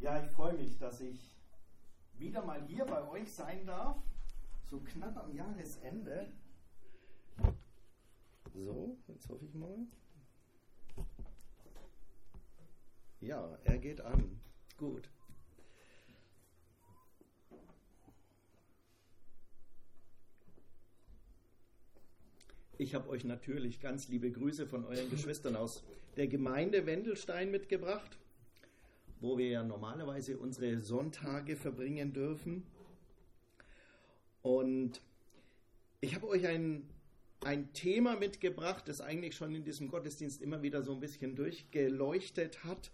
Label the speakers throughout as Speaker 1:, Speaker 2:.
Speaker 1: Ja, ich freue mich, dass ich wieder mal hier bei euch sein darf, so knapp am Jahresende. So, jetzt hoffe ich mal. Ja, er geht an. Gut. Ich habe euch natürlich ganz liebe Grüße von euren Geschwistern aus der Gemeinde Wendelstein mitgebracht, wo wir ja normalerweise unsere Sonntage verbringen dürfen. Und ich habe euch ein Thema mitgebracht, das eigentlich schon in diesem Gottesdienst immer wieder so ein bisschen durchgeleuchtet hat.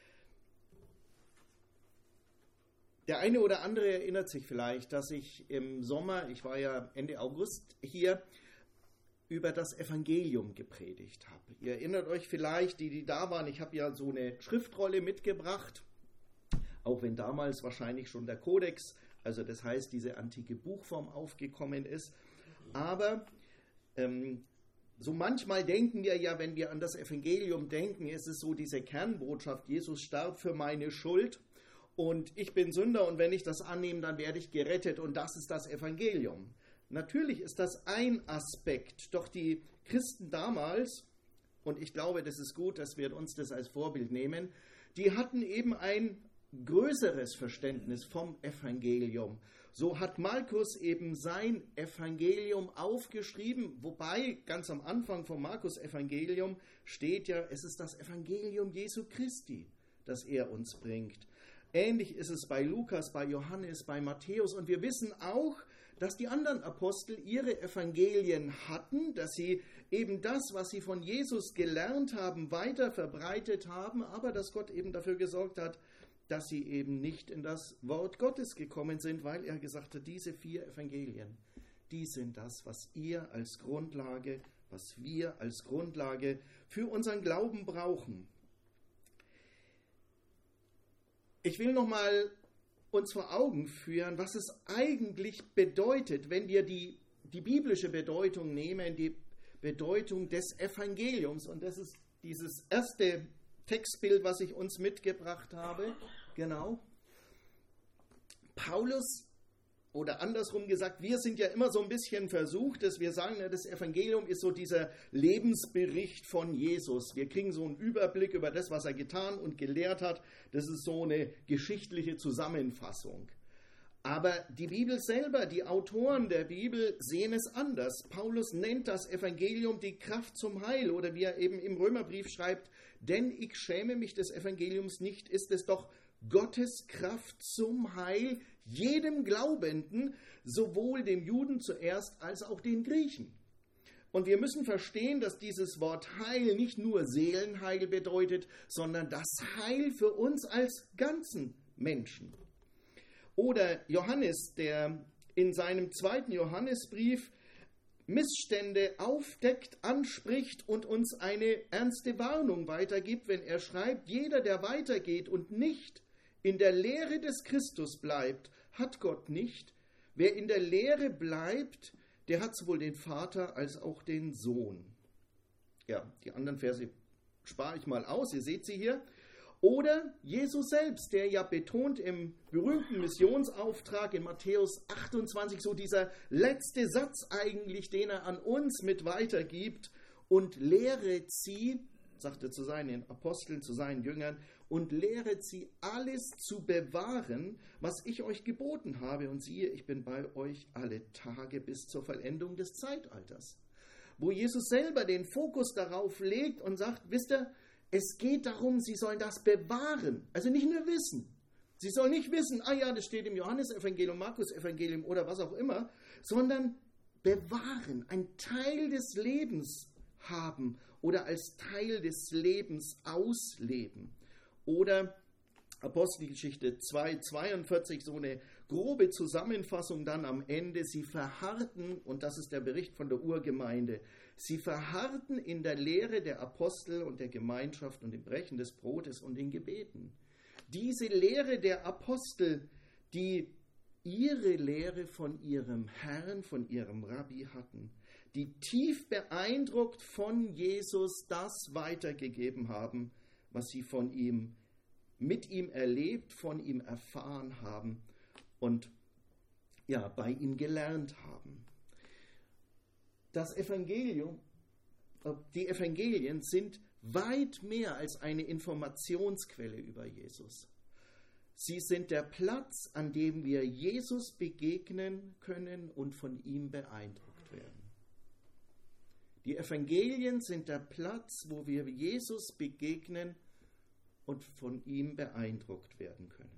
Speaker 1: Der eine oder andere erinnert sich vielleicht, dass ich im Sommer, ich war ja Ende August hier, über das Evangelium gepredigt habe. Ihr erinnert euch vielleicht, die da waren, ich habe ja so eine Schriftrolle mitgebracht, auch wenn damals wahrscheinlich schon der Kodex, also das heißt diese antike Buchform aufgekommen ist. Aber so manchmal denken wir ja, wenn wir an das Evangelium denken, ist es so diese Kernbotschaft, Jesus starb für meine Schuld und ich bin Sünder und wenn ich das annehme, dann werde ich gerettet und das ist das Evangelium. Natürlich ist das ein Aspekt, doch die Christen damals, und ich glaube, das ist gut, dass wir uns das als Vorbild nehmen, die hatten eben ein größeres Verständnis vom Evangelium. So hat Markus eben sein Evangelium aufgeschrieben, wobei ganz am Anfang vom Markus-Evangelium steht ja, es ist das Evangelium Jesu Christi, das er uns bringt. Ähnlich ist es bei Lukas, bei Johannes, bei Matthäus und wir wissen auch, dass die anderen Apostel ihre Evangelien hatten, dass sie eben das, was sie von Jesus gelernt haben, weiter verbreitet haben, aber dass Gott eben dafür gesorgt hat, dass sie eben nicht in das Wort Gottes gekommen sind, weil er gesagt hat, diese 4 Evangelien, die sind das, was ihr als Grundlage, was wir als Grundlage für unseren Glauben brauchen. Ich will nochmal uns vor Augen führen, was es eigentlich bedeutet, wenn wir die biblische Bedeutung nehmen, die Bedeutung des Evangeliums. Und das ist dieses erste Textbild, was ich uns mitgebracht habe. Genau. Paulus, oder andersrum gesagt, wir sind ja immer so ein bisschen versucht, dass wir sagen, das Evangelium ist so dieser Lebensbericht von Jesus. Wir kriegen so einen Überblick über das, was er getan und gelehrt hat. Das ist so eine geschichtliche Zusammenfassung. Aber die Bibel selber, die Autoren der Bibel sehen es anders. Paulus nennt das Evangelium die Kraft zum Heil oder wie er eben im Römerbrief schreibt, denn ich schäme mich des Evangeliums nicht, ist es doch Gottes Kraft zum Heil jedem Glaubenden, sowohl dem Juden zuerst als auch den Griechen. Und wir müssen verstehen, dass dieses Wort Heil nicht nur Seelenheil bedeutet, sondern das Heil für uns als ganzen Menschen. Oder Johannes, der in seinem 2. Johannesbrief Missstände aufdeckt, anspricht und uns eine ernste Warnung weitergibt, wenn er schreibt, jeder, der weitergeht und nicht in der Lehre des Christus bleibt, hat Gott nicht. Wer in der Lehre bleibt, der hat sowohl den Vater als auch den Sohn. Ja, die anderen Verse spare ich mal aus, ihr seht sie hier. Oder Jesus selbst, der ja betont im berühmten Missionsauftrag in Matthäus 28, so dieser letzte Satz eigentlich, den er an uns mit weitergibt, und lehret sie, sagt er zu seinen Aposteln, zu seinen Jüngern, und lehret sie alles zu bewahren, was ich euch geboten habe. Und siehe, ich bin bei euch alle Tage bis zur Vollendung des Zeitalters. Wo Jesus selber den Fokus darauf legt und sagt, wisst ihr, es geht darum, sie sollen das bewahren, also nicht nur wissen. Sie sollen nicht wissen, das steht im Johannesevangelium, Markus-Evangelium oder was auch immer, sondern bewahren, ein Teil des Lebens haben oder als Teil des Lebens ausleben. Oder Apostelgeschichte 2,42, so eine grobe Zusammenfassung dann am Ende. Sie verharrten, und das ist der Bericht von der Urgemeinde, sie verharrten in der Lehre der Apostel und der Gemeinschaft und im Brechen des Brotes und den Gebeten. Diese Lehre der Apostel, die ihre Lehre von ihrem Herrn, von ihrem Rabbi hatten, die tief beeindruckt von Jesus das weitergegeben haben, was sie von ihm mit ihm erlebt, von ihm erfahren haben und ja, bei ihm gelernt haben. Das Evangelium, die Evangelien sind weit mehr als eine Informationsquelle über Jesus. Sie sind der Platz, an dem wir Jesus begegnen können und von ihm beeindruckt werden. Die Evangelien sind der Platz, wo wir Jesus begegnen und von ihm beeindruckt werden können.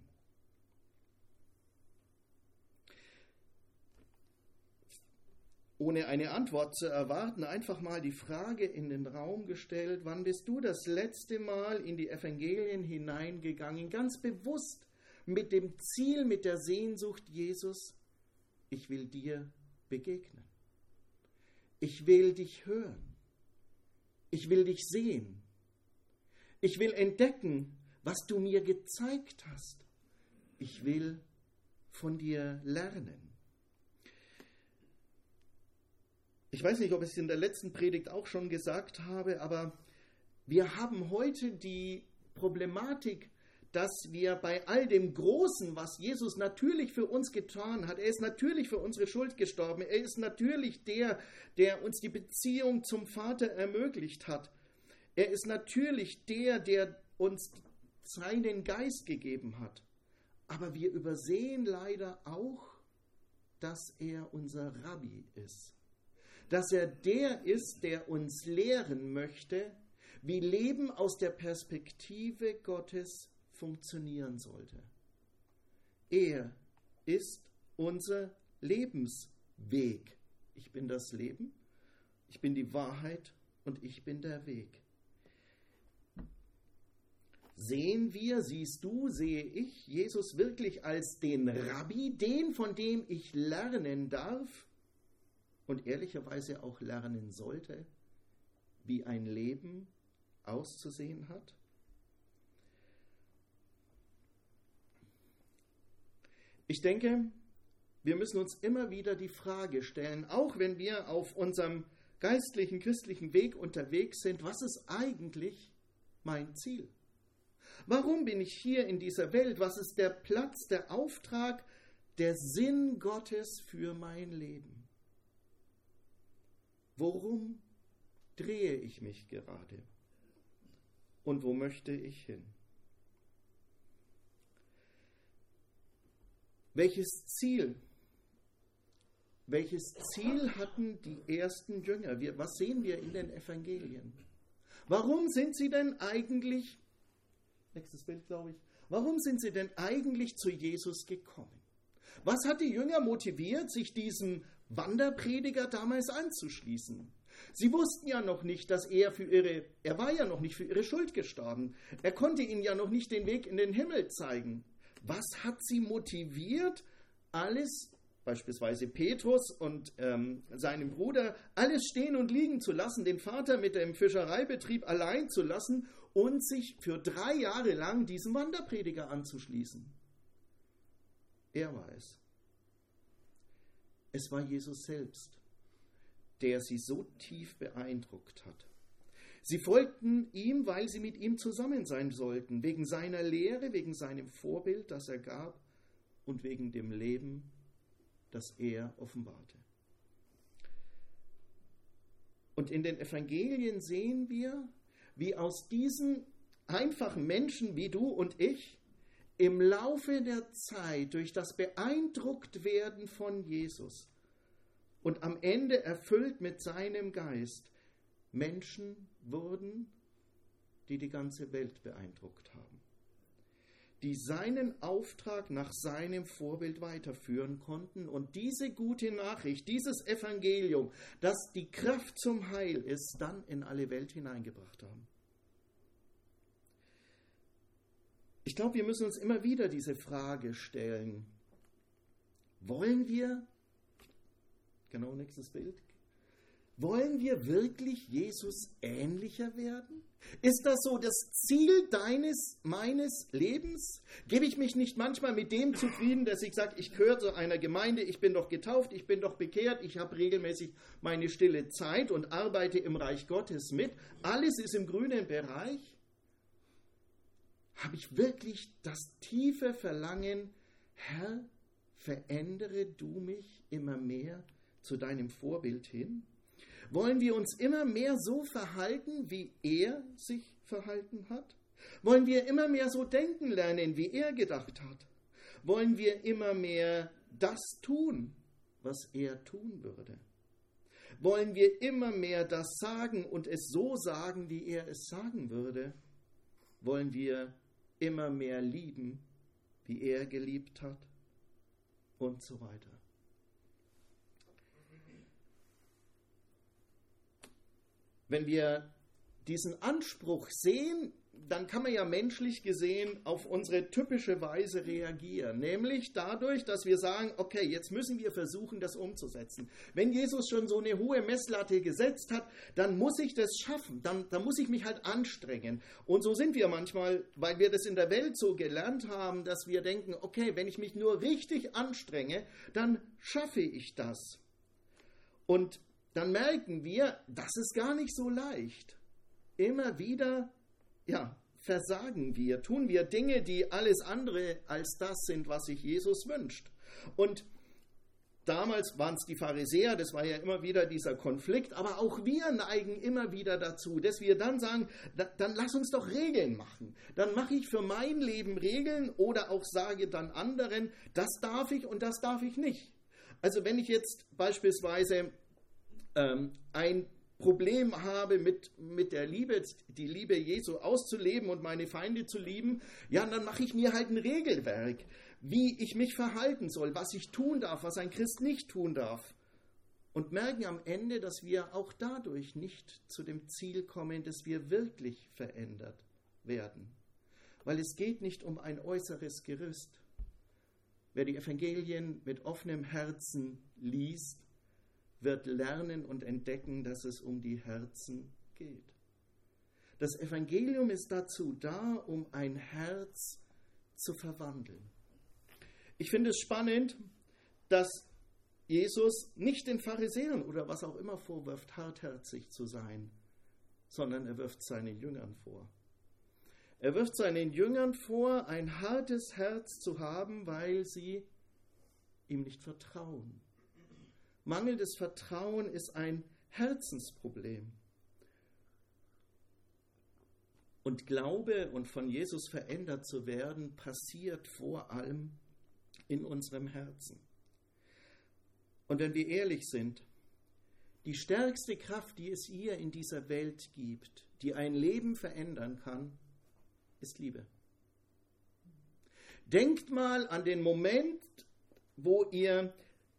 Speaker 1: Ohne eine Antwort zu erwarten, einfach mal die Frage in den Raum gestellt: Wann bist du das letzte Mal in die Evangelien hineingegangen, ganz bewusst mit dem Ziel, mit der Sehnsucht: Jesus, ich will dir begegnen. Ich will dich hören. Ich will dich sehen. Ich will entdecken, was du mir gezeigt hast. Ich will von dir lernen. Ich weiß nicht, ob ich es in der letzten Predigt auch schon gesagt habe, aber wir haben heute die Problematik, dass wir bei all dem Großen, was Jesus natürlich für uns getan hat, er ist natürlich für unsere Schuld gestorben, er ist natürlich der uns die Beziehung zum Vater ermöglicht hat. Er ist natürlich der uns seinen Geist gegeben hat. Aber wir übersehen leider auch, dass er unser Rabbi ist. Dass er der ist, der uns lehren möchte, wie Leben aus der Perspektive Gottes funktionieren sollte. Er ist unser Lebensweg. Ich bin das Leben, ich bin die Wahrheit und ich bin der Weg. Sehen wir, siehst du, sehe ich Jesus wirklich als den Rabbi, den, von dem ich lernen darf und ehrlicherweise auch lernen sollte, wie ein Leben auszusehen hat? Ich denke, wir müssen uns immer wieder die Frage stellen, auch wenn wir auf unserem geistlichen, christlichen Weg unterwegs sind: Was ist eigentlich mein Ziel? Warum bin ich hier in dieser Welt? Was ist der Platz, der Auftrag, der Sinn Gottes für mein Leben? Worum drehe ich mich gerade? Und wo möchte ich hin? Welches Ziel hatten die ersten Jünger? Was sehen wir in den Evangelien? Warum sind sie denn eigentlich, nächstes Bild, glaube ich, warum sind sie denn eigentlich zu Jesus gekommen? Was hat die Jünger motiviert, sich diesem Wanderprediger damals anzuschließen? Sie wussten ja noch nicht, dass er war ja noch nicht für ihre Schuld gestorben. Er konnte ihnen ja noch nicht den Weg in den Himmel zeigen. Was hat sie motiviert, alles, beispielsweise Petrus und seinem Bruder, alles stehen und liegen zu lassen, den Vater mit dem Fischereibetrieb allein zu lassen und sich für 3 Jahre lang diesem Wanderprediger anzuschließen? Er war es. Es war Jesus selbst, der sie so tief beeindruckt hat. Sie folgten ihm, weil sie mit ihm zusammen sein sollten, wegen seiner Lehre, wegen seinem Vorbild, das er gab, und wegen dem Leben, das er offenbarte. Und in den Evangelien sehen wir, wie aus diesen einfachen Menschen wie du und ich im Laufe der Zeit durch das Beeindrucktwerden von Jesus und am Ende erfüllt mit seinem Geist Menschen wurden, die die ganze Welt beeindruckt haben, die seinen Auftrag nach seinem Vorbild weiterführen konnten und diese gute Nachricht, dieses Evangelium, das die Kraft zum Heil ist, dann in alle Welt hineingebracht haben. Ich glaube, wir müssen uns immer wieder diese Frage stellen: Wollen wir, genau nächstes Bild, wollen wir wirklich Jesus ähnlicher werden? Ist das so das Ziel meines Lebens? Gebe ich mich nicht manchmal mit dem zufrieden, dass ich sage, ich gehöre zu einer Gemeinde, ich bin doch getauft, ich bin doch bekehrt, ich habe regelmäßig meine stille Zeit und arbeite im Reich Gottes mit. Alles ist im grünen Bereich. Habe ich wirklich das tiefe Verlangen, Herr, verändere du mich immer mehr zu deinem Vorbild hin? Wollen wir uns immer mehr so verhalten, wie er sich verhalten hat? Wollen wir immer mehr so denken lernen, wie er gedacht hat? Wollen wir immer mehr das tun, was er tun würde? Wollen wir immer mehr das sagen und es so sagen, wie er es sagen würde? Wollen wir immer mehr lieben, wie er geliebt hat? Und so weiter. Wenn wir diesen Anspruch sehen, dann kann man ja menschlich gesehen auf unsere typische Weise reagieren. Nämlich dadurch, dass wir sagen, okay, jetzt müssen wir versuchen, das umzusetzen. Wenn Jesus schon so eine hohe Messlatte gesetzt hat, dann muss ich das schaffen. Dann muss ich mich halt anstrengen. Und so sind wir manchmal, weil wir das in der Welt so gelernt haben, dass wir denken, okay, wenn ich mich nur richtig anstrenge, dann schaffe ich das. Und dann merken wir, das ist gar nicht so leicht. Immer wieder versagen wir, tun wir Dinge, die alles andere als das sind, was sich Jesus wünscht. Und damals waren es die Pharisäer, das war ja immer wieder dieser Konflikt, aber auch wir neigen immer wieder dazu, dass wir dann sagen, dann lass uns doch Regeln machen. Dann mache ich für mein Leben Regeln oder auch sage dann anderen, das darf ich und das darf ich nicht. Also wenn ich jetzt beispielsweise ein Problem habe mit der Liebe, die Liebe Jesu auszuleben und meine Feinde zu lieben, ja, dann mache ich mir halt ein Regelwerk, wie ich mich verhalten soll, was ich tun darf, was ein Christ nicht tun darf. Und merken am Ende, dass wir auch dadurch nicht zu dem Ziel kommen, dass wir wirklich verändert werden. Weil es geht nicht um ein äußeres Gerüst. Wer die Evangelien mit offenem Herzen liest, wird lernen und entdecken, dass es um die Herzen geht. Das Evangelium ist dazu da, um ein Herz zu verwandeln. Ich finde es spannend, dass Jesus nicht den Pharisäern oder was auch immer vorwirft, hartherzig zu sein, sondern er wirft seinen Jüngern vor. Er wirft seinen Jüngern vor, ein hartes Herz zu haben, weil sie ihm nicht vertrauen. Mangelndes Vertrauen ist ein Herzensproblem. Und Glaube und von Jesus verändert zu werden, passiert vor allem in unserem Herzen. Und wenn wir ehrlich sind, die stärkste Kraft, die es hier in dieser Welt gibt, die ein Leben verändern kann, ist Liebe. Denkt mal an den Moment, wo ihr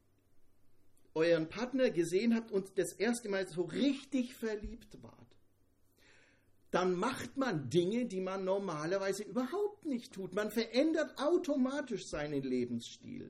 Speaker 1: euren Partner gesehen habt und das erste Mal so richtig verliebt wart. Dann macht man Dinge, die man normalerweise überhaupt nicht tut. Man verändert automatisch seinen Lebensstil.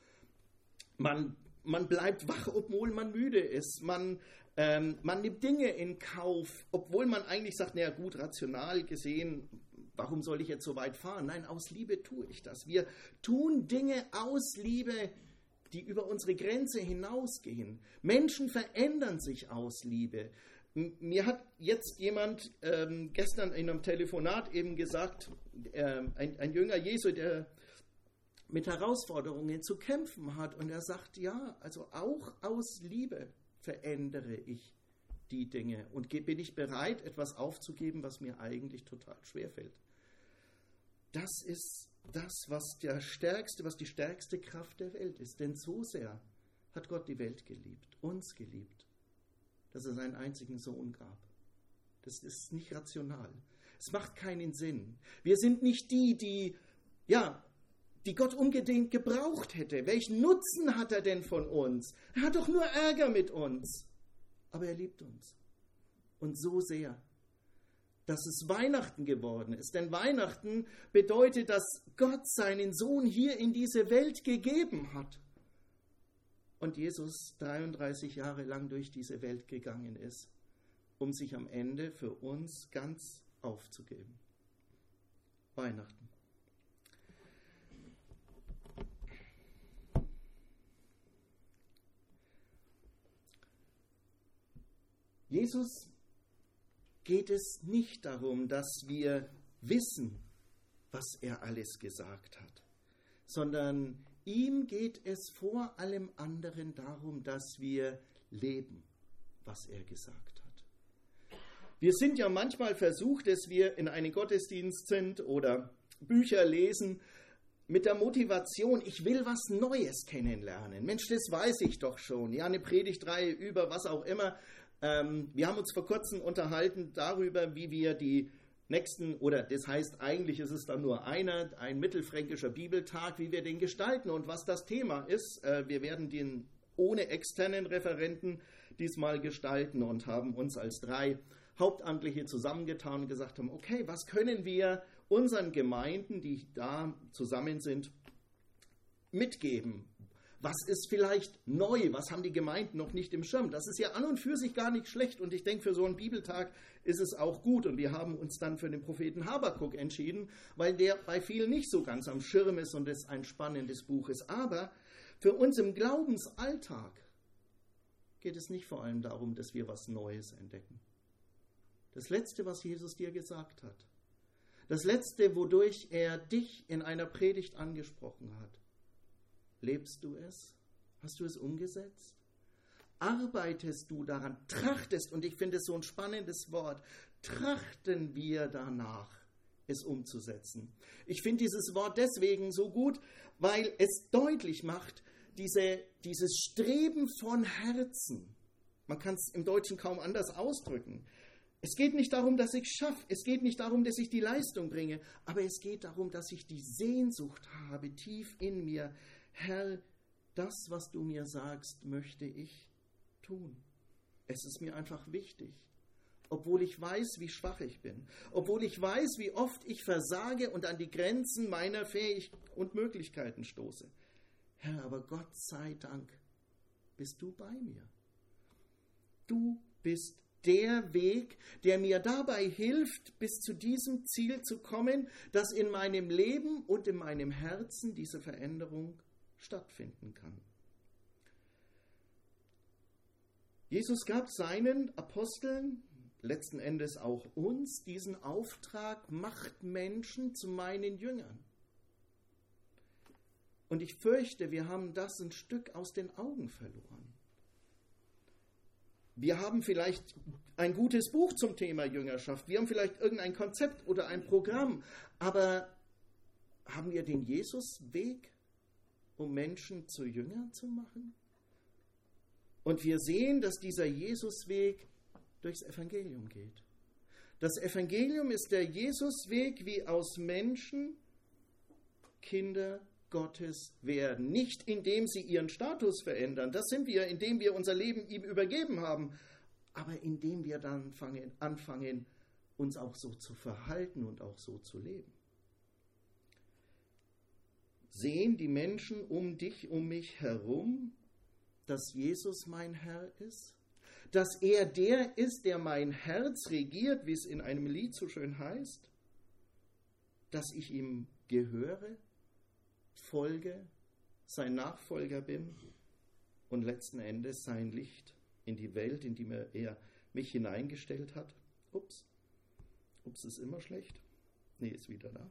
Speaker 1: Man bleibt wach, obwohl man müde ist. Man nimmt Dinge in Kauf, obwohl man eigentlich sagt, naja gut, rational gesehen, warum soll ich jetzt so weit fahren? Nein, aus Liebe tue ich das. Wir tun Dinge aus Liebe, die über unsere Grenze hinausgehen. Menschen verändern sich aus Liebe. Mir hat jetzt jemand gestern in einem Telefonat eben gesagt, ein Jünger Jesu, der mit Herausforderungen zu kämpfen hat, und er sagt, ja, also auch aus Liebe verändere ich die Dinge und bin ich bereit, etwas aufzugeben, was mir eigentlich total schwerfällt. Das ist das, was die stärkste Kraft der Welt ist. Denn so sehr hat Gott die Welt geliebt, uns geliebt, dass er seinen einzigen Sohn gab. Das ist nicht rational. Es macht keinen Sinn. Wir sind nicht die Gott unbedingt gebraucht hätte. Welchen Nutzen hat er denn von uns? Er hat doch nur Ärger mit uns. Aber er liebt uns. Und so sehr, dass es Weihnachten geworden ist. Denn Weihnachten bedeutet, dass Gott seinen Sohn hier in diese Welt gegeben hat. Und Jesus 33 Jahre lang durch diese Welt gegangen ist, um sich am Ende für uns ganz aufzugeben. Weihnachten. Jesus geht es nicht darum, dass wir wissen, was er alles gesagt hat, sondern ihm geht es vor allem anderen darum, dass wir leben, was er gesagt hat. Wir sind ja manchmal versucht, dass wir in einen Gottesdienst sind oder Bücher lesen mit der Motivation, ich will was Neues kennenlernen. Mensch, das weiß ich doch schon. Ja, eine Predigtreihe über was auch immer. Wir haben uns vor kurzem unterhalten darüber, wie wir die nächsten, oder das heißt eigentlich ist es dann nur ein mittelfränkischer Bibeltag, wie wir den gestalten und was das Thema ist. Wir werden den ohne externen Referenten diesmal gestalten und haben uns als 3 Hauptamtliche zusammengetan und gesagt haben, okay, was können wir unseren Gemeinden, die da zusammen sind, mitgeben? Was ist vielleicht neu? Was haben die Gemeinden noch nicht im Schirm? Das ist ja an und für sich gar nicht schlecht und ich denke, für so einen Bibeltag ist es auch gut und wir haben uns dann für den Propheten Habakuk entschieden, weil der bei vielen nicht so ganz am Schirm ist und es ein spannendes Buch ist. Aber für uns im Glaubensalltag geht es nicht vor allem darum, dass wir was Neues entdecken. Das Letzte, was Jesus dir gesagt hat, das Letzte, wodurch er dich in einer Predigt angesprochen hat, lebst du es? Hast du es umgesetzt? Arbeitest du daran? Trachtest, und ich finde es so ein spannendes Wort, trachten wir danach, es umzusetzen. Ich finde dieses Wort deswegen so gut, weil es deutlich macht, dieses Streben von Herzen. Man kann es im Deutschen kaum anders ausdrücken. Es geht nicht darum, dass ich es schaffe, es geht nicht darum, dass ich die Leistung bringe, aber es geht darum, dass ich die Sehnsucht habe, tief in mir, Herr, das, was du mir sagst, möchte ich tun. Es ist mir einfach wichtig, obwohl ich weiß, wie schwach ich bin, obwohl ich weiß, wie oft ich versage und an die Grenzen meiner Fähigkeiten und Möglichkeiten stoße. Herr, aber Gott sei Dank bist du bei mir. Du bist der Weg, der mir dabei hilft, bis zu diesem Ziel zu kommen, dass in meinem Leben und in meinem Herzen diese Veränderung stattfinden kann. Jesus gab seinen Aposteln, letzten Endes auch uns, diesen Auftrag, macht Menschen zu meinen Jüngern. Und ich fürchte, wir haben das ein Stück aus den Augen verloren. Wir haben vielleicht ein gutes Buch zum Thema Jüngerschaft, wir haben vielleicht irgendein Konzept oder ein Programm, aber haben wir den Jesusweg, um Menschen zu Jüngern zu machen? Und wir sehen, dass dieser Jesusweg durchs Evangelium geht. Das Evangelium ist der Jesusweg, wie aus Menschen Kinder Gottes werden. Nicht indem sie ihren Status verändern, das sind wir, indem wir unser Leben ihm übergeben haben, aber indem wir dann anfangen, uns auch so zu verhalten und auch so zu leben. Sehen die Menschen um dich, um mich herum, dass Jesus mein Herr ist? Dass er der ist, der mein Herz regiert, wie es in einem Lied so schön heißt? Dass ich ihm gehöre, folge, sein Nachfolger bin und letzten Endes sein Licht in die Welt, in die er mich hineingestellt hat. Ups, ist immer schlecht. Nee, ist wieder da.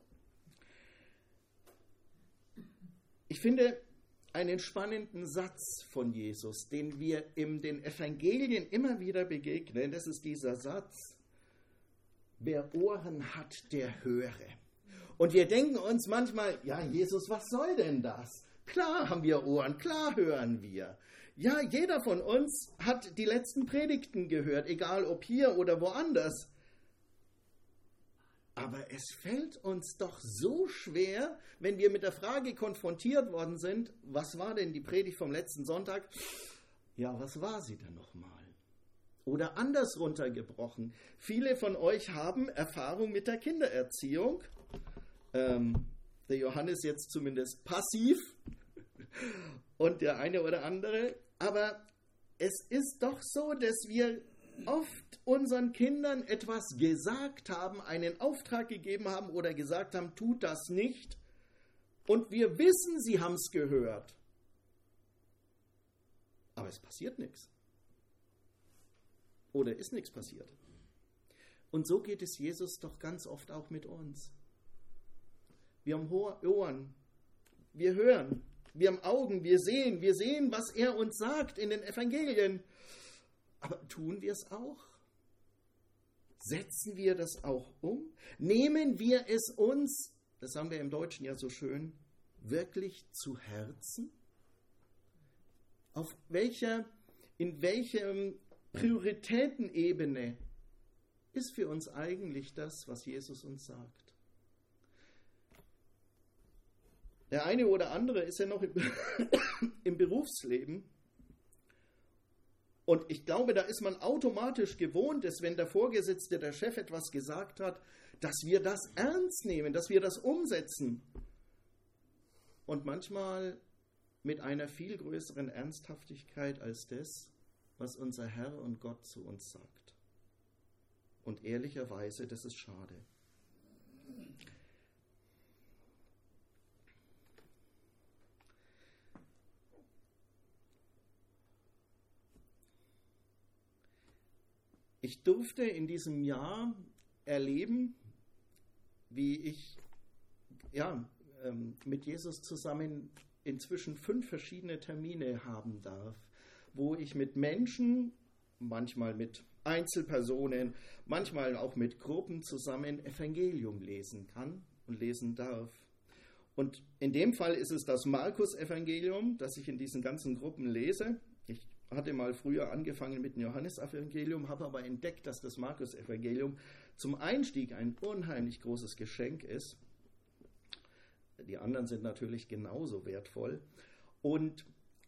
Speaker 1: Ich finde einen spannenden Satz von Jesus, den wir in den Evangelien immer wieder begegnen. Das ist dieser Satz: Wer Ohren hat, der höre. Und wir denken uns manchmal, ja, Jesus, was soll denn das? Klar haben wir Ohren, klar hören wir. Ja, jeder von uns hat die letzten Predigten gehört, egal ob hier oder woanders. Aber es fällt uns doch so schwer, wenn wir mit der Frage konfrontiert worden sind, was war denn die Predigt vom letzten Sonntag? Ja, was war sie denn nochmal? Oder anders runtergebrochen. Viele von euch haben Erfahrung mit der Kindererziehung. Der Johannes jetzt zumindest passiv und der eine oder andere. Aber es ist doch so, dass wir oft unseren Kindern etwas gesagt haben, einen Auftrag gegeben haben oder gesagt haben, tut das nicht. Und wir wissen, sie haben es gehört. Aber es passiert nichts. Oder ist nichts passiert. Und so geht es Jesus doch ganz oft auch mit uns. wir haben Ohren, wir hören, wir haben Augen, wir sehen, was er uns sagt in den Evangelien. Aber tun wir es auch? Setzen wir das auch um? Nehmen wir es uns, das haben wir im Deutschen ja so schön, wirklich zu Herzen? In welcher Prioritätenebene ist für uns eigentlich das, was Jesus uns sagt? Der eine oder andere ist ja noch im Berufsleben. Und ich glaube, da ist man automatisch gewohnt, dass wenn der Vorgesetzte, der Chef etwas gesagt hat, dass wir das ernst nehmen, dass wir das umsetzen. Und manchmal mit einer viel größeren Ernsthaftigkeit als das, was unser Herr und Gott zu uns sagt. Und ehrlicherweise, das ist schade. Ich durfte in diesem Jahr erleben, wie ich mit Jesus zusammen inzwischen 5 verschiedene Termine haben darf, wo ich mit Menschen, manchmal mit Einzelpersonen, manchmal auch mit Gruppen zusammen Evangelium lesen kann und lesen darf. Und in dem Fall ist es das Markus-Evangelium, das ich in diesen ganzen Gruppen lese. Ich hatte mal früher angefangen mit dem Johannes-Evangelium, habe aber entdeckt, dass das Markus-Evangelium zum Einstieg ein unheimlich großes Geschenk ist. Die anderen sind natürlich genauso wertvoll. Und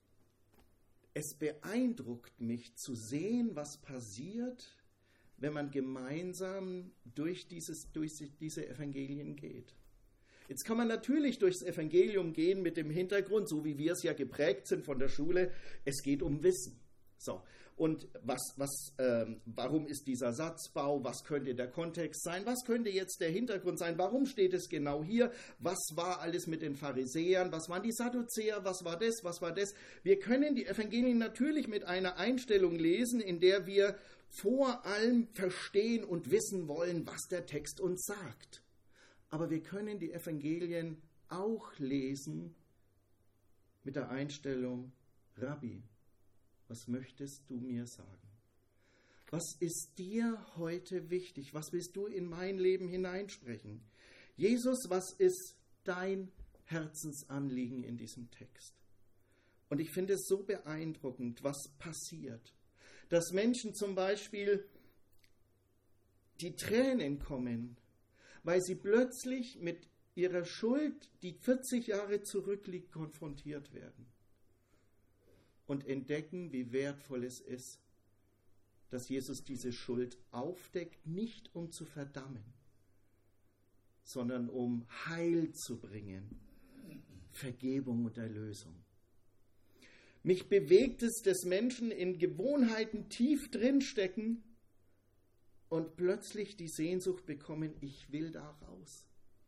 Speaker 1: es beeindruckt mich zu sehen, was passiert, wenn man gemeinsam durch diese Evangelien geht. Jetzt kann man natürlich durchs Evangelium gehen mit dem Hintergrund, so wie wir es ja geprägt sind von der Schule, es geht um Wissen. So, und warum ist dieser Satzbau, was könnte der Kontext sein, was könnte jetzt der Hintergrund sein, warum steht es genau hier, was war alles mit den Pharisäern, was waren die Sadduzäer, was war das. Wir können die Evangelien natürlich mit einer Einstellung lesen, in der wir vor allem verstehen und wissen wollen, was der Text uns sagt. Aber wir können die Evangelien auch lesen mit der Einstellung, Rabbi, was möchtest du mir sagen? Was ist dir heute wichtig? Was willst du in mein Leben hineinsprechen? Jesus, was ist dein Herzensanliegen in diesem Text? Und ich finde es so beeindruckend, was passiert. Dass Menschen zum Beispiel die Tränen kommen, weil sie plötzlich mit ihrer Schuld, die 40 Jahre zurückliegt, konfrontiert werden und entdecken, wie wertvoll es ist, dass Jesus diese Schuld aufdeckt, nicht um zu verdammen, sondern um Heil zu bringen, Vergebung und Erlösung. Mich bewegt es, dass Menschen in Gewohnheiten tief drinstecken und plötzlich die Sehnsucht bekommen, ich will da raus.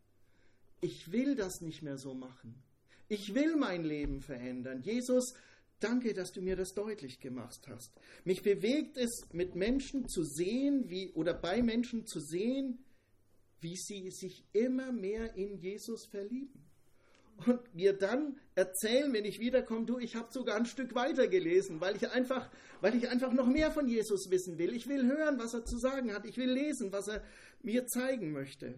Speaker 1: Ich will das nicht mehr so machen. Ich will mein Leben verändern. Jesus, danke, dass du mir das deutlich gemacht hast. Mich bewegt es, mit Menschen zu sehen, bei Menschen zu sehen, wie sie sich immer mehr in Jesus verlieben. Und mir dann erzählen, wenn ich wiederkomme, du, ich habe sogar ein Stück weiter gelesen, weil ich einfach noch mehr von Jesus wissen will. Ich will hören, was er zu sagen hat. Ich will lesen, was er mir zeigen möchte.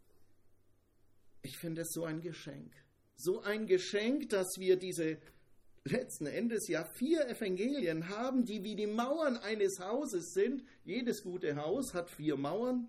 Speaker 1: Ich finde es so ein Geschenk. So ein Geschenk, dass wir diese letzten Endes ja 4 Evangelien haben, die wie die Mauern eines Hauses sind. Jedes gute Haus hat 4 Mauern.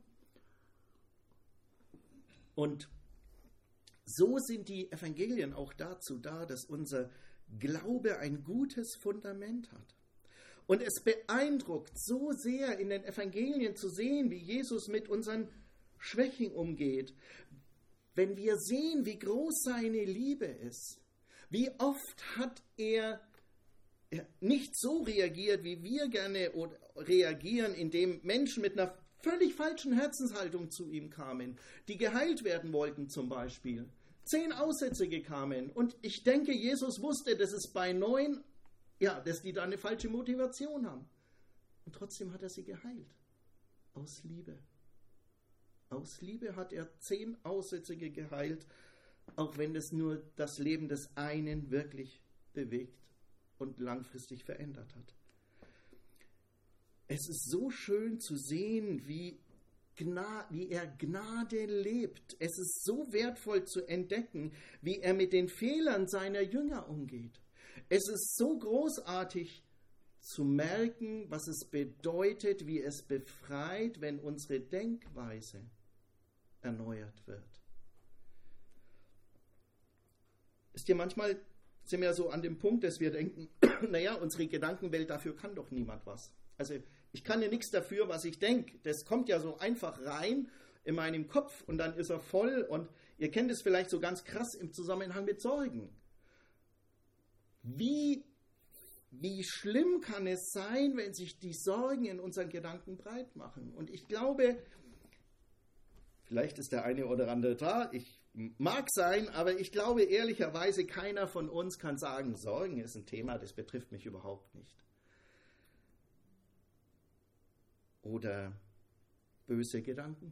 Speaker 1: Und so sind die Evangelien auch dazu da, dass unser Glaube ein gutes Fundament hat. Und es beeindruckt so sehr, in den Evangelien zu sehen, wie Jesus mit unseren Schwächen umgeht. Wenn wir sehen, wie groß seine Liebe ist, wie oft hat er nicht so reagiert, wie wir gerne reagieren, indem Menschen mit einer völlig falschen Herzenshaltung zu ihm kamen, die geheilt werden wollten zum Beispiel. 10 Aussätzige kamen und ich denke, Jesus wusste, dass es bei 9, dass die da eine falsche Motivation haben. Und trotzdem hat er sie geheilt. Aus Liebe. Aus Liebe hat er 10 Aussätzige geheilt, auch wenn es nur das Leben des einen wirklich bewegt und langfristig verändert hat. Es ist so schön zu sehen, wie er Gnade lebt. Es ist so wertvoll zu entdecken, wie er mit den Fehlern seiner Jünger umgeht. Es ist so großartig zu merken, was es bedeutet, wie es befreit, wenn unsere Denkweise erneuert wird. Ist ja manchmal sind wir so an dem Punkt, dass wir denken, naja, unsere Gedankenwelt, dafür kann doch niemand was. Also ich kann ja nichts dafür, was ich denke. Das kommt ja so einfach rein in meinem Kopf und dann ist er voll. Und ihr kennt es vielleicht so ganz krass im Zusammenhang mit Sorgen. Wie schlimm kann es sein, wenn sich die Sorgen in unseren Gedanken breit machen? Und ich glaube, vielleicht ist der eine oder andere da, mag sein, aber ich glaube ehrlicherweise, keiner von uns kann sagen, Sorgen ist ein Thema, das betrifft mich überhaupt nicht. Oder böse Gedanken.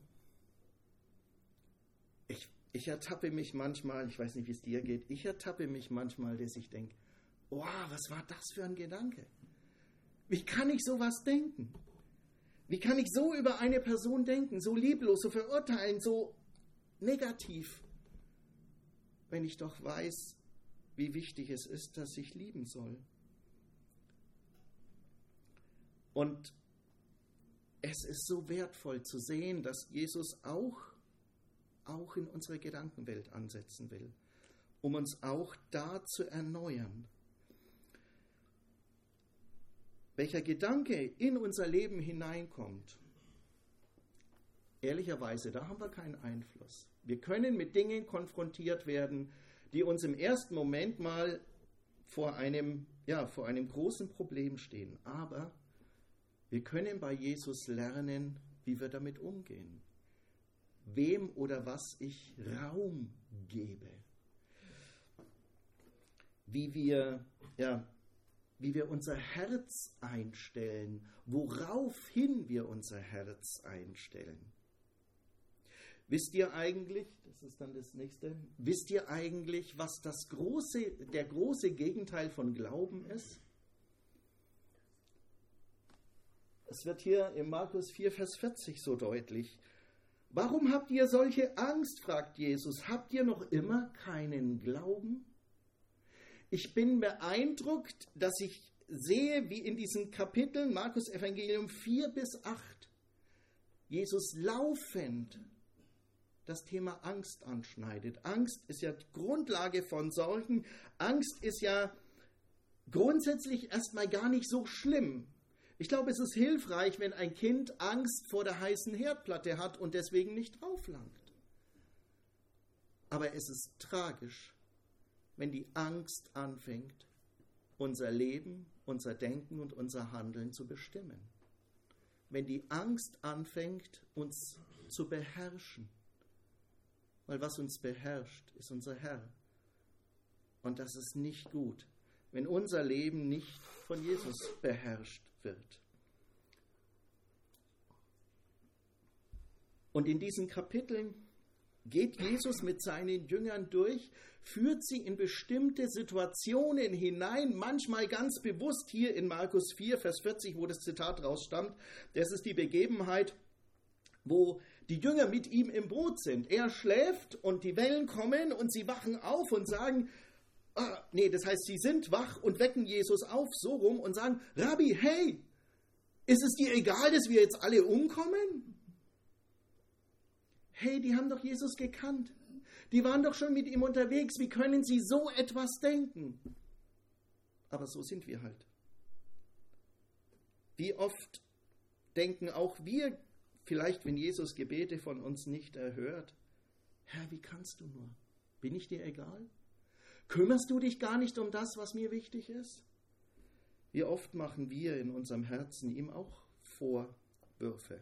Speaker 1: Ich ertappe mich manchmal, ich weiß nicht, wie es dir geht, dass ich denke, wow, was war das für ein Gedanke? Wie kann ich sowas denken? Wie kann ich so über eine Person denken, so lieblos, so verurteilen, so negativ, wenn ich doch weiß, wie wichtig es ist, dass ich lieben soll? Und es ist so wertvoll zu sehen, dass Jesus auch in unsere Gedankenwelt ansetzen will, um uns auch da zu erneuern. Welcher Gedanke in unser Leben hineinkommt, ehrlicherweise, da haben wir keinen Einfluss. Wir können mit Dingen konfrontiert werden, die uns im ersten Moment mal vor einem großen Problem stehen. Aber wir können bei Jesus lernen, wie wir damit umgehen. Wem oder was ich Raum gebe. Wie wir unser Herz einstellen, woraufhin wir unser Herz einstellen. Wisst ihr eigentlich, das ist dann das nächste, was der große Gegenteil von Glauben ist? Es wird hier in Markus 4, Vers 40 so deutlich. Warum habt ihr solche Angst, fragt Jesus. Habt ihr noch immer keinen Glauben? Ich bin beeindruckt, dass ich sehe, wie in diesen Kapiteln, Markus Evangelium 4 bis 8, Jesus laufend das Thema Angst anschneidet. Angst ist ja die Grundlage von Sorgen. Angst ist ja grundsätzlich erstmal gar nicht so schlimm. Ich glaube, es ist hilfreich, wenn ein Kind Angst vor der heißen Herdplatte hat und deswegen nicht drauflangt. Aber es ist tragisch, wenn die Angst anfängt, unser Leben, unser Denken und unser Handeln zu bestimmen. Wenn die Angst anfängt, uns zu beherrschen. Weil was uns beherrscht, ist unser Herr. Und das ist nicht gut, wenn unser Leben nicht von Jesus beherrscht wird. Und in diesen Kapiteln geht Jesus mit seinen Jüngern durch, führt sie in bestimmte Situationen hinein, manchmal ganz bewusst hier in Markus 4, Vers 40, wo das Zitat rausstammt. Das ist die Begebenheit, wo die Jünger mit ihm im Boot sind. Er schläft und die Wellen kommen und sie wachen auf und sagen, das heißt, sie sind wach und wecken Jesus auf, so rum, und sagen, Rabbi, hey, ist es dir egal, dass wir jetzt alle umkommen? Hey, die haben doch Jesus gekannt. Die waren doch schon mit ihm unterwegs. Wie können sie so etwas denken? Aber so sind wir halt. Wie oft denken auch wir, vielleicht wenn Jesus Gebete von uns nicht erhört, Herr, wie kannst du nur? Bin ich dir egal? Kümmerst du dich gar nicht um das, was mir wichtig ist? Wie oft machen wir in unserem Herzen ihm auch Vorwürfe?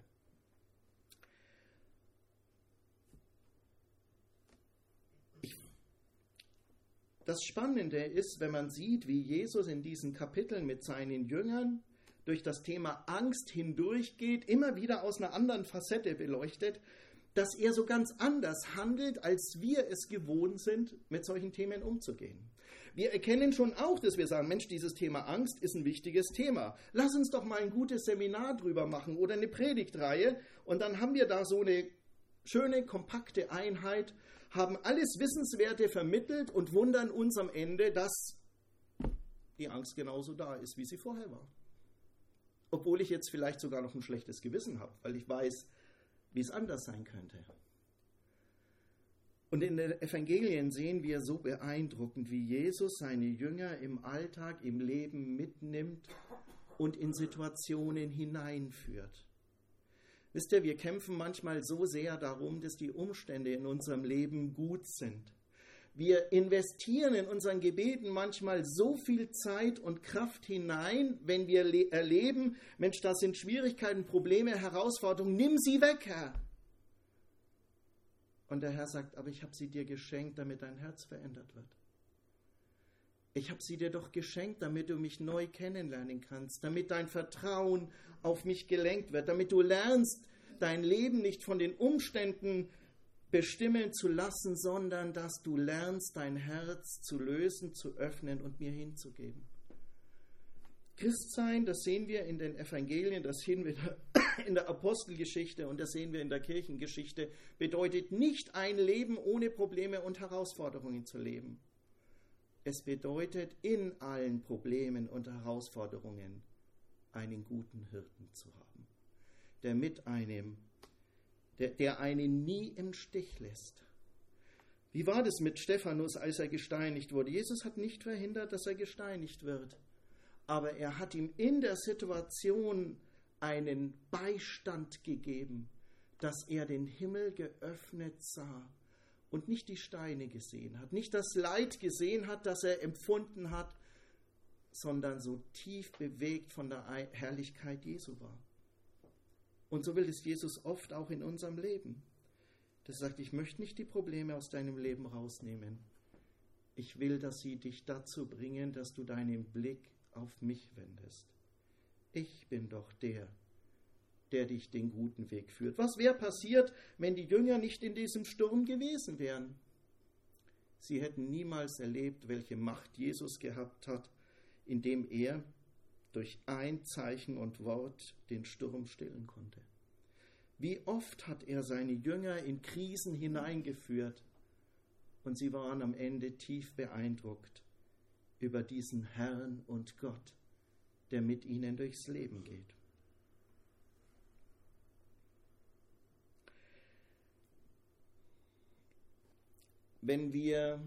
Speaker 1: Das Spannende ist, wenn man sieht, wie Jesus in diesen Kapiteln mit seinen Jüngern durch das Thema Angst hindurchgeht, immer wieder aus einer anderen Facette beleuchtet, dass er so ganz anders handelt, als wir es gewohnt sind, mit solchen Themen umzugehen. Wir erkennen schon auch, dass wir sagen, Mensch, dieses Thema Angst ist ein wichtiges Thema. Lass uns doch mal ein gutes Seminar drüber machen oder eine Predigtreihe. Und dann haben wir da so eine schöne, kompakte Einheit, haben alles Wissenswerte vermittelt und wundern uns am Ende, dass die Angst genauso da ist, wie sie vorher war. Obwohl ich jetzt vielleicht sogar noch ein schlechtes Gewissen habe, weil ich weiß, wie es anders sein könnte. Und in den Evangelien sehen wir so beeindruckend, wie Jesus seine Jünger im Alltag, im Leben mitnimmt und in Situationen hineinführt. Wisst ihr, wir kämpfen manchmal so sehr darum, dass die Umstände in unserem Leben gut sind. Wir investieren in unseren Gebeten manchmal so viel Zeit und Kraft hinein, wenn wir erleben, Mensch, da sind Schwierigkeiten, Probleme, Herausforderungen, nimm sie weg, Herr. Und der Herr sagt, aber ich habe sie dir geschenkt, damit dein Herz verändert wird. Ich habe sie dir doch geschenkt, damit du mich neu kennenlernen kannst, damit dein Vertrauen auf mich gelenkt wird, damit du lernst, dein Leben nicht von den Umständen bestimmen zu lassen, sondern dass du lernst, dein Herz zu lösen, zu öffnen und mir hinzugeben. Christsein, das sehen wir in den Evangelien, das sehen wir in der Apostelgeschichte und das sehen wir in der Kirchengeschichte, bedeutet nicht ein Leben ohne Probleme und Herausforderungen zu leben. Es bedeutet, in allen Problemen und Herausforderungen einen guten Hirten zu haben, der einen nie im Stich lässt. Wie war das mit Stephanus, als er gesteinigt wurde? Jesus hat nicht verhindert, dass er gesteinigt wird, aber er hat ihm in der Situation einen Beistand gegeben, dass er den Himmel geöffnet sah und nicht die Steine gesehen hat, nicht das Leid gesehen hat, das er empfunden hat, sondern so tief bewegt von der Herrlichkeit Jesu war. Und so will es Jesus oft auch in unserem Leben. Das sagt, ich möchte nicht die Probleme aus deinem Leben rausnehmen. Ich will, dass sie dich dazu bringen, dass du deinen Blick auf mich wendest. Ich bin doch der dich den guten Weg führt. Was wäre passiert, wenn die Jünger nicht in diesem Sturm gewesen wären? Sie hätten niemals erlebt, welche Macht Jesus gehabt hat, indem er durch ein Zeichen und Wort den Sturm stillen konnte. Wie oft hat er seine Jünger in Krisen hineingeführt und sie waren am Ende tief beeindruckt über diesen Herrn und Gott, der mit ihnen durchs Leben geht. Wenn wir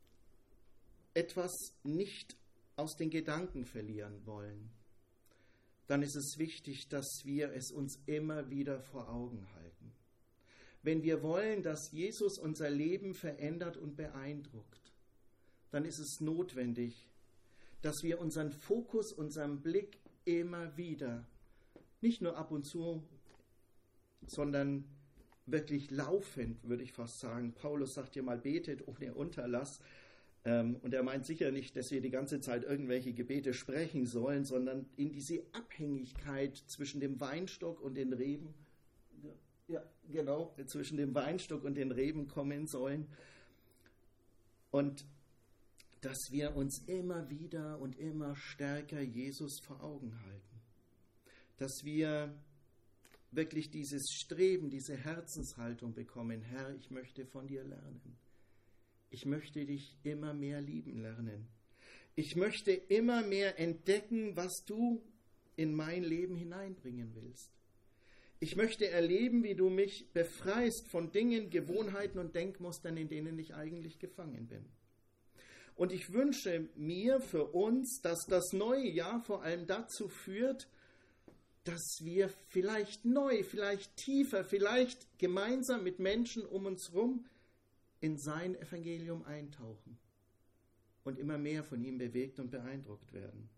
Speaker 1: etwas nicht aus den Gedanken verlieren wollen, dann ist es wichtig, dass wir es uns immer wieder vor Augen halten. Wenn wir wollen, dass Jesus unser Leben verändert und beeindruckt, dann ist es notwendig, dass wir unseren Fokus, unseren Blick immer wieder, nicht nur ab und zu, sondern wirklich laufend, würde ich fast sagen. Paulus sagt ja mal, betet ohne Unterlass. Und er meint sicher nicht, dass wir die ganze Zeit irgendwelche Gebete sprechen sollen, sondern in diese Abhängigkeit zwischen dem Weinstock und den Reben, zwischen dem Weinstock und den Reben kommen sollen. Und dass wir uns immer wieder und immer stärker Jesus vor Augen halten. Dass wir wirklich dieses Streben, diese Herzenshaltung bekommen. Herr, ich möchte von dir lernen. Ich möchte dich immer mehr lieben lernen. Ich möchte immer mehr entdecken, was du in mein Leben hineinbringen willst. Ich möchte erleben, wie du mich befreist von Dingen, Gewohnheiten und Denkmustern, in denen ich eigentlich gefangen bin. Und ich wünsche mir für uns, dass das neue Jahr vor allem dazu führt, dass wir vielleicht neu, vielleicht tiefer, vielleicht gemeinsam mit Menschen um uns herum in sein Evangelium eintauchen und immer mehr von ihm bewegt und beeindruckt werden.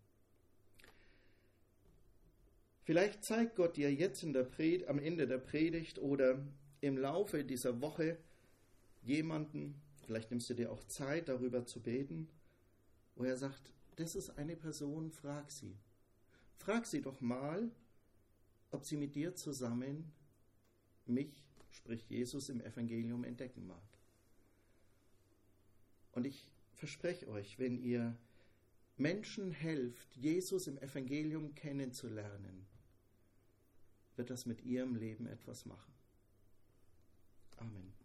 Speaker 1: Vielleicht zeigt Gott dir jetzt am Ende der Predigt oder im Laufe dieser Woche jemanden, vielleicht nimmst du dir auch Zeit, darüber zu beten, wo er sagt, das ist eine Person, frag sie. Frag sie doch mal, ob sie mit dir zusammen mich sprich Jesus im Evangelium, entdecken mag. Und ich verspreche euch, wenn ihr Menschen helft, Jesus im Evangelium kennenzulernen, wird das mit ihrem Leben etwas machen. Amen.